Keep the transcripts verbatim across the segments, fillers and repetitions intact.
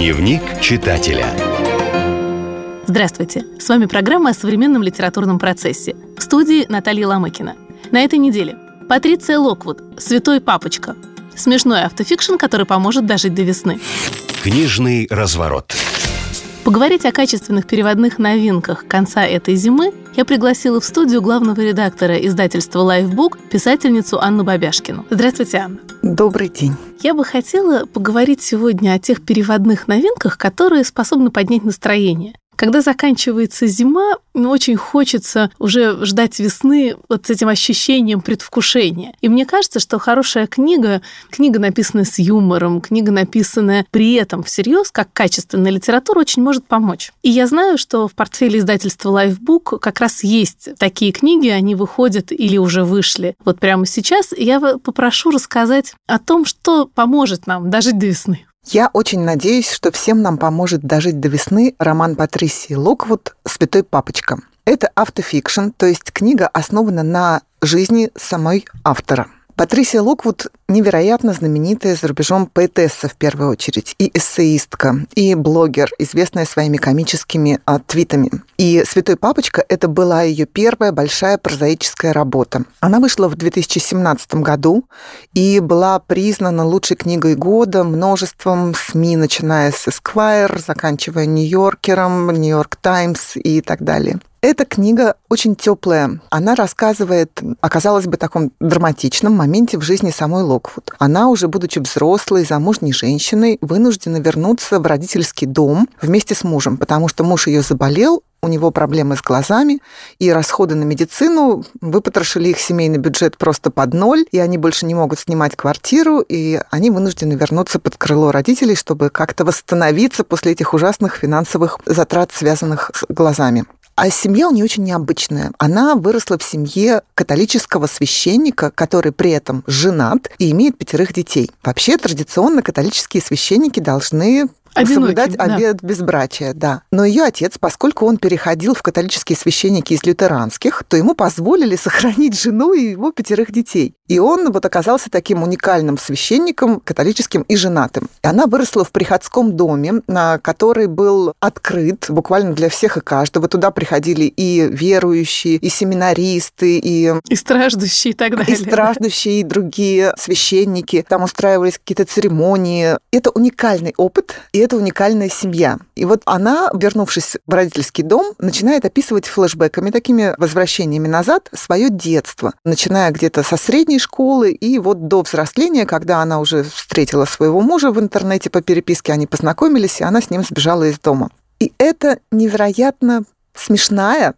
Дневник читателя. Здравствуйте! С вами программа о современном литературном процессе. В студии Наталья Ломыкина. На этой неделе Патриция Локвуд «Святой папочка». Смешной автофикшн, который поможет дожить до весны. Книжный разворот. Поговорить о качественных переводных новинках конца этой зимы я пригласила в студию главного редактора издательства «Лайфбук», писательницу Анну Бабяшкину. Здравствуйте, Анна. Добрый день. Я бы хотела поговорить сегодня о тех переводных новинках, которые способны поднять настроение. Когда заканчивается зима, очень хочется уже ждать весны вот с этим ощущением предвкушения. И мне кажется, что хорошая книга, книга, написанная с юмором, книга, написанная при этом всерьез, как качественная литература, очень может помочь. И я знаю, что в портфеле издательства «Лайфбук» как раз есть такие книги, они выходят или уже вышли вот прямо сейчас. И я попрошу рассказать о том, что поможет нам дожить до весны. Я очень надеюсь, что всем нам поможет дожить до весны роман Патрисии Локвуд «Святой папочка». Это автофикшн, то есть книга основана на жизни самой автора. Патрисия Локвуд невероятно знаменитая за рубежом поэтесса в первую очередь, и эссеистка, и блогер, известная своими комическими а, твитами. И «Святой папочка» — это была ее первая большая прозаическая работа. Она вышла в две тысячи семнадцатом году и была признана лучшей книгой года множеством СМИ, начиная с Esquire, заканчивая Нью-Йоркером, Нью-Йорк Таймс и так далее. Эта книга очень теплая. Она рассказывает о, казалось бы, таком драматичном моменте в жизни самой Локвуд. Она, уже будучи взрослой, замужней женщиной, вынуждена вернуться в родительский дом вместе с мужем, потому что муж ее заболел, у него проблемы с глазами, и расходы на медицину выпотрошили их семейный бюджет просто под ноль, и они больше не могут снимать квартиру, и они вынуждены вернуться под крыло родителей, чтобы как-то восстановиться после этих ужасных финансовых затрат, связанных с глазами. А семья у нее очень необычная. Она выросла в семье католического священника, который при этом женат и имеет пятерых детей. Вообще, традиционно католические священники должны Одинокий, соблюдать обет да. безбрачия, да. Но ее отец, поскольку он переходил в католические священники из лютеранских, то ему позволили сохранить жену и его пятерых детей. И он вот оказался таким уникальным священником, католическим и женатым. И она выросла в приходском доме, на который был открыт буквально для всех и каждого. Туда приходили и верующие, и семинаристы, и... И страждущие и так далее. И страждущие, и другие священники. Там устраивались какие-то церемонии. Это уникальный опыт, и это уникальная семья. И вот она, вернувшись в родительский дом, начинает описывать флешбэками, такими возвращениями назад, свое детство, начиная где-то со средней школы и вот до взросления, когда она уже встретила своего мужа в интернете по переписке, они познакомились, и она с ним сбежала из дома. И это невероятно смешная,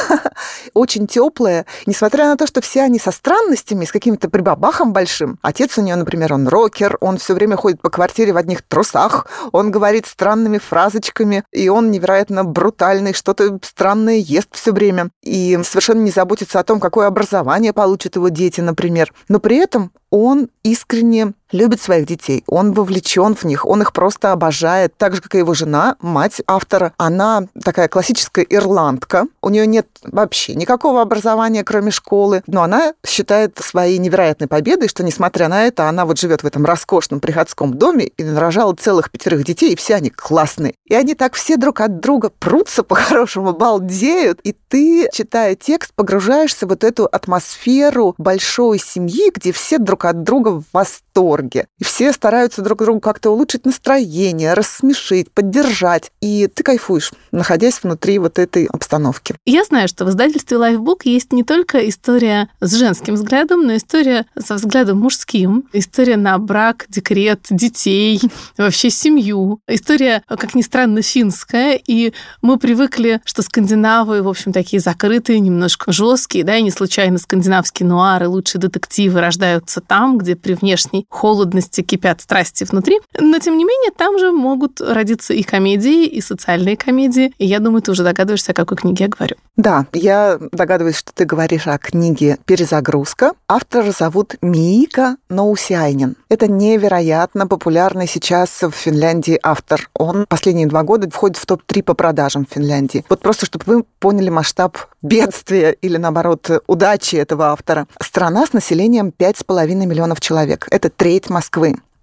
очень теплая, несмотря на то, что все они со странностями, с каким-то прибабахом большим. Отец у нее, например, он рокер, он все время ходит по квартире в одних трусах, он говорит странными фразочками, и он невероятно брутальный, что-то странное ест все время, и совершенно не заботится о том, какое образование получат его дети, например. Но при этом он искренне любит своих детей, он вовлечен в них, он их просто обожает, так же, как и его жена, мать автора. Она такая классическая ирландка, у нее нет вообще никакого образования, кроме школы, но она считает своей невероятной победой, что, несмотря на это, она вот живет в этом роскошном приходском доме и нарожала целых пятерых детей, и все они классные. И они так все друг от друга прутся по-хорошему, балдеют, и ты, читая текст, погружаешься в вот эту атмосферу большой семьи, где все друг от друга в восторге. И все стараются друг другу как-то улучшить настроение, рассмешить, поддержать. И ты кайфуешь, находясь внутри вот этой обстановки. Я знаю, что в издательстве «Лайфбук» есть не только история с женским взглядом, но история со взглядом мужским, история на брак, декрет, детей, вообще семью. История, как ни странно, финская. И мы привыкли, что скандинавы, в общем, такие закрытые, немножко жесткие, да, и не случайно скандинавские нуары, лучшие детективы рождаются там, где при внешней холодности кипят страсти внутри. Но, тем не менее, там же могут родиться и комедии, и социальные комедии. И я думаю, ты уже догадываешься, о какой книге я говорю. Да, я догадываюсь, что ты говоришь о книге «Перезагрузка». Автора зовут Миика Ноусяйнен. Это невероятно популярный сейчас в Финляндии автор. Он последние два года входит в топ три по продажам в Финляндии. Вот просто, чтобы вы поняли масштаб бедствия или, наоборот, удачи этого автора. Страна с населением пять с половиной миллионов человек. Это треть Москвы.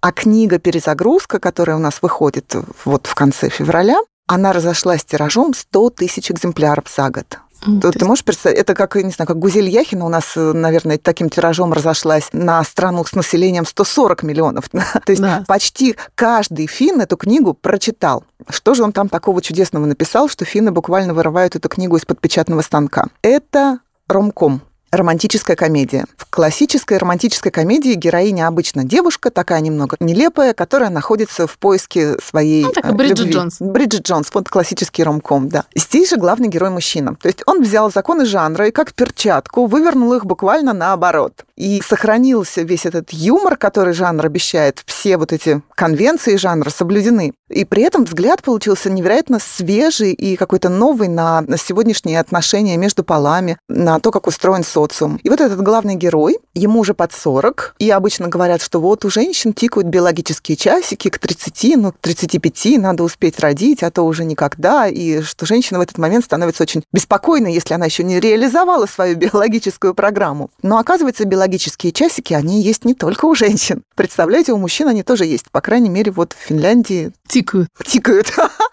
А книга «Перезагрузка», которая у нас выходит вот в конце февраля, она разошлась тиражом сто тысяч экземпляров за год. Mm, то, ты есть... можешь представить, это как, не знаю, как Гузель Яхина у нас, наверное, таким тиражом разошлась на страну с населением сто сорок миллионов. То есть да. почти каждый финн эту книгу прочитал. Что же он там такого чудесного написал, что финны буквально вырывают эту книгу из-под печатного станка? Это ромком. Романтическая комедия. В классической романтической комедии героиня обычно девушка, такая немного нелепая, которая находится в поиске своей ну, так, любви. Бриджит Джонс. Бриджит Джонс, вот классический ромком, да. Здесь же главный герой мужчина. То есть он взял законы жанра и как перчатку вывернул их буквально наоборот. И сохранился весь этот юмор, который жанр обещает. Все вот эти конвенции жанра соблюдены. И при этом взгляд получился невероятно свежий и какой-то новый на, на сегодняшние отношения между полами, на то, как устроен социум. И вот этот главный герой, ему уже под сорок, и обычно говорят, что вот у женщин тикают биологические часики к тридцати, ну, к тридцати пяти надо успеть родить, а то уже никогда, и что женщина в этот момент становится очень беспокойной, если она еще не реализовала свою биологическую программу. Но оказывается, биологические часики, они есть не только у женщин. Представляете, у мужчин они тоже есть, по крайней мере, вот в Финляндии... Тикают. Тикают.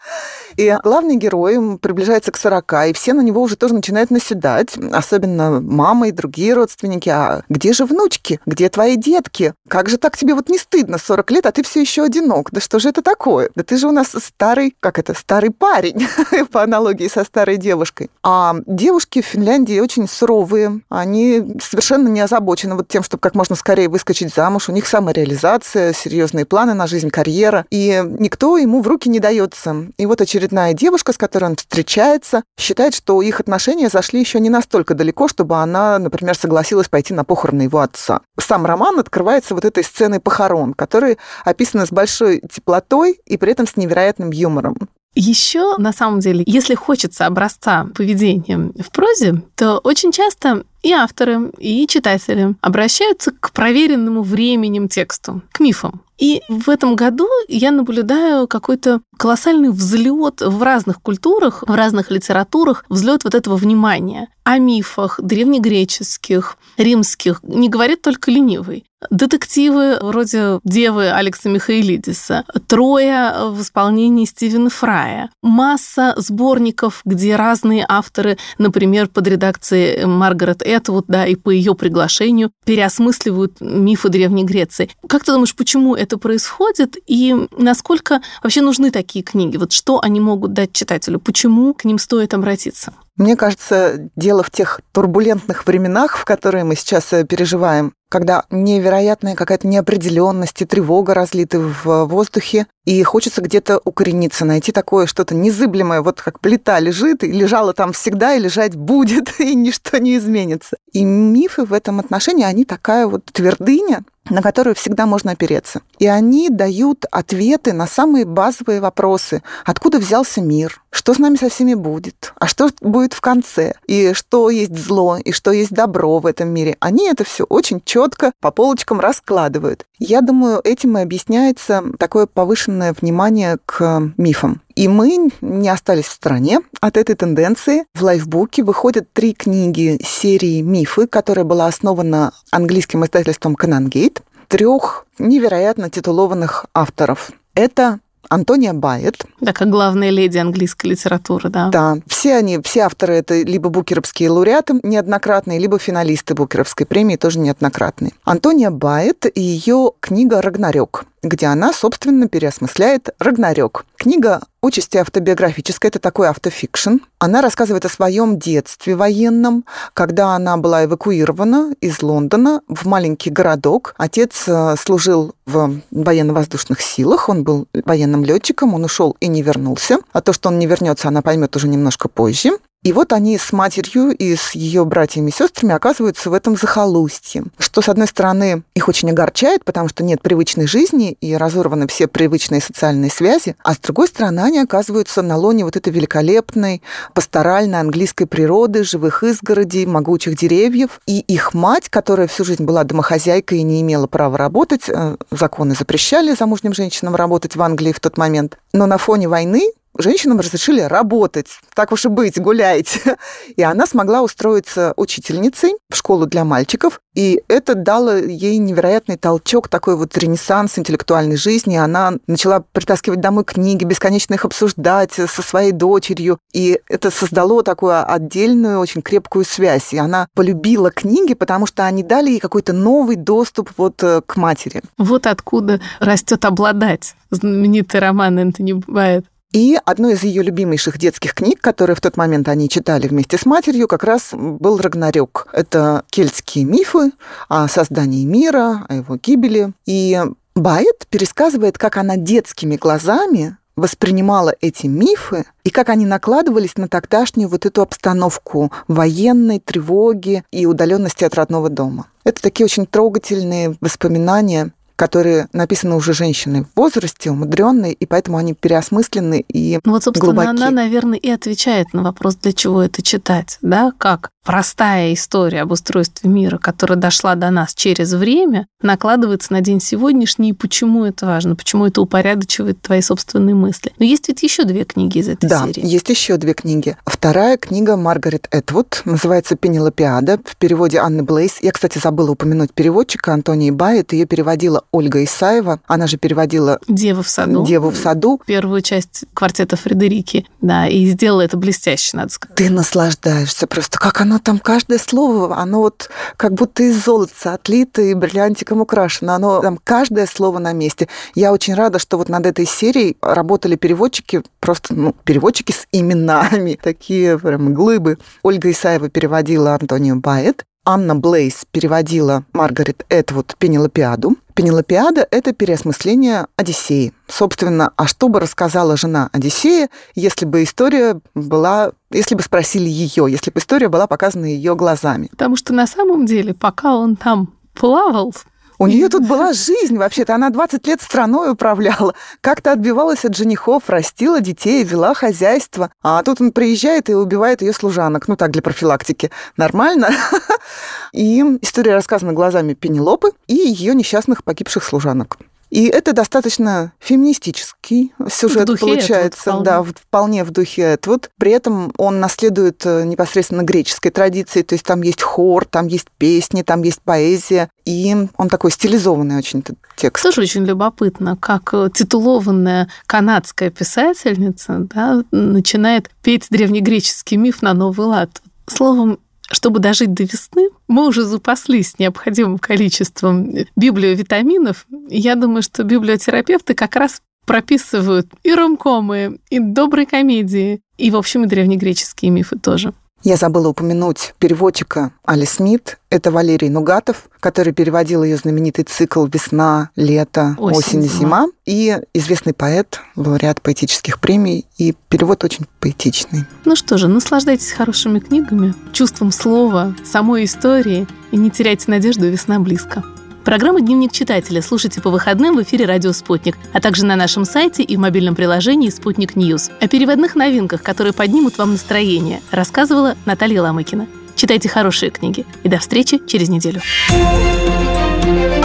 И главный герой приближается к сорока, и все на него уже тоже начинают наседать, особенно мама и другие родственники. А где же внучки? Где твои детки? Как же так тебе вот не стыдно? сорок лет, а ты все еще одинок. Да что же это такое? Да ты же у нас старый, как это, старый парень, по аналогии со старой девушкой. А девушки в Финляндии очень суровые, они совершенно не озабочены вот тем, чтобы как можно скорее выскочить замуж. У них самореализация, серьезные планы на жизнь, карьера, и никто ему в руки не дается. И вот очередная Очередная девушка, с которой он встречается, считает, что их отношения зашли еще не настолько далеко, чтобы она, например, согласилась пойти на похороны его отца. Сам роман открывается вот этой сценой похорон, которые описаны с большой теплотой и при этом с невероятным юмором. Еще, на самом деле, если хочется образца поведения в прозе, то очень часто и авторы, и читатели обращаются к проверенному временем тексту, к мифам. И в этом году я наблюдаю какой-то колоссальный взлет в разных культурах, в разных литературах, взлет вот этого внимания. О мифах древнегреческих, римских не говорит только ленивый. Детективы вроде «Девы» Алекса Михаэлидиса, «Троя» в исполнении Стивена Фрая, масса сборников, где разные авторы, например, под редакцией Маргарет Этвуд, да, и по ее приглашению переосмысливают мифы Древней Греции. Как ты думаешь, почему это происходит и насколько вообще нужны такие книги? Вот что они могут дать читателю? Почему к ним стоит обратиться? Мне кажется, дело в тех турбулентных временах, в которые мы сейчас переживаем, когда невероятная какая-то неопределенность и тревога разлиты в воздухе, и хочется где-то укорениться, найти такое что-то незыблемое, вот как плита лежит, и лежала там всегда, и лежать будет, и ничто не изменится. И мифы в этом отношении, они такая вот твердыня, на которую всегда можно опереться. И они дают ответы на самые базовые вопросы. Откуда взялся мир? Что с нами со всеми будет? А что будет в конце? И что есть зло? И что есть добро в этом мире? Они это все очень четко по полочкам раскладывают. Я думаю, этим и объясняется такое повышенное внимание к мифам. И мы не остались в стороне от этой тенденции. В лайфбуке выходят три книги серии «Мифы», которая была основана английским издательством Канонгейт, трех невероятно титулованных авторов. Это Антония Байет. Да, как главная леди английской литературы, да. Да, все они, все авторы это либо букеровские лауреаты неоднократные, либо финалисты Букеровской премии тоже неоднократные. Антония Байет и ее книга «Рагнарёк», где она, собственно, переосмысляет Рагнарёк. Книга отчасти автобиографическая, это такой автофикшн. Она рассказывает о своем детстве военном, когда она была эвакуирована из Лондона в маленький городок. Отец служил в военно-воздушных силах, он был военным летчиком, он ушел и не вернулся. А то, что он не вернется, она поймет уже немножко позже. И вот они с матерью и с ее братьями и сестрами оказываются в этом захолустье, что, с одной стороны, их очень огорчает, потому что нет привычной жизни и разорваны все привычные социальные связи, а с другой стороны, они оказываются на лоне вот этой великолепной пасторальной английской природы, живых изгородей, могучих деревьев. И их мать, которая всю жизнь была домохозяйкой и не имела права работать, законы запрещали замужним женщинам работать в Англии в тот момент, но на фоне войны женщинам разрешили работать. Так уж и быть, гуляйте. И она смогла устроиться учительницей в школу для мальчиков. И это дало ей невероятный толчок, такой вот ренессанс интеллектуальной жизни. Она начала притаскивать домой книги, бесконечно их обсуждать со своей дочерью. И это создало такую отдельную, очень крепкую связь. И она полюбила книги, потому что они дали ей какой-то новый доступ вот к матери. Вот откуда растет «Обладать», знаменитый роман Энтони Байет. И одной из ее любимейших детских книг, которые в тот момент они читали вместе с матерью, как раз был «Рагнарёк». Это кельтские мифы о создании мира, о его гибели. И Байет пересказывает, как она детскими глазами воспринимала эти мифы и как они накладывались на тогдашнюю вот эту обстановку военной тревоги и удаленности от родного дома. Это такие очень трогательные воспоминания, которые написаны уже женщиной в возрасте, умудренной, и поэтому они переосмыслены и ну вот, собственно, глубоки. Она, наверное, и отвечает на вопрос, для чего это читать, да, как простая история об устройстве мира, которая дошла до нас через время, накладывается на день сегодняшний, и почему это важно, почему это упорядочивает твои собственные мысли. Но есть ведь еще две книги из этой да, серии. Да, есть еще две книги. Вторая книга Маргарет Этвуд, называется «Пенелопиада», в переводе Анны Блейс. Я, кстати, забыла упомянуть переводчика Антонии Байет, ее переводила Ольга Исаева, она же переводила «Деву в саду». «Деву в саду». Первую часть квартета Фредерики, да, и сделала это блестяще, надо сказать. Ты наслаждаешься просто, как оно там, каждое слово, оно вот как будто из золота отлито и бриллиантиком украшено, оно там каждое слово на месте. Я очень рада, что вот над этой серией работали переводчики, просто, ну, переводчики с именами, такие прям глыбы. Ольга Исаева переводила Антонию Байет, Анна Блейс переводила Маргарет Этвуд «Пенелопиаду». «Пенелопиада» — это переосмысление Одиссеи. Собственно, а что бы рассказала жена Одиссея, если бы история была, если бы спросили ее, если бы история была показана ее глазами? Потому что на самом деле, пока он там плавал, у нее тут была жизнь, вообще-то. Она двадцать лет страной управляла. Как-то отбивалась от женихов, растила детей, вела хозяйство. А тут он приезжает и убивает ее служанок. Ну, так, для профилактики. Нормально. И история рассказана глазами Пенелопы и ее несчастных погибших служанок. И это достаточно феминистический сюжет получается, Этвуд, да, вполне в духе Этвуд. При этом он наследует непосредственно греческой традиции, то есть там есть хор, там есть песни, там есть поэзия, и он такой стилизованный очень этот текст. Тоже очень любопытно, как титулованная канадская писательница, да, начинает петь древнегреческий миф на новый лад. Словом, чтобы дожить до весны, мы уже запаслись необходимым количеством библиовитаминов. Я думаю, что библиотерапевты как раз прописывают и ромкомы, и добрые комедии, и, в общем, и древнегреческие мифы тоже. Я забыла упомянуть переводчика Али Смит. Это Валерий Нугатов, который переводил ее знаменитый цикл «Весна», «Лето», «Осень», «Зима». «Зима». И известный поэт, лауреат поэтических премий. И перевод очень поэтичный. Ну что же, наслаждайтесь хорошими книгами, чувством слова, самой истории. И не теряйте надежду, весна близко. Программа «Дневник читателя» слушайте по выходным в эфире «Радио Спутник», а также на нашем сайте и в мобильном приложении «Спутник Ньюс». О переводных новинках, которые поднимут вам настроение, рассказывала Наталья Ломыкина. Читайте хорошие книги. И до встречи через неделю.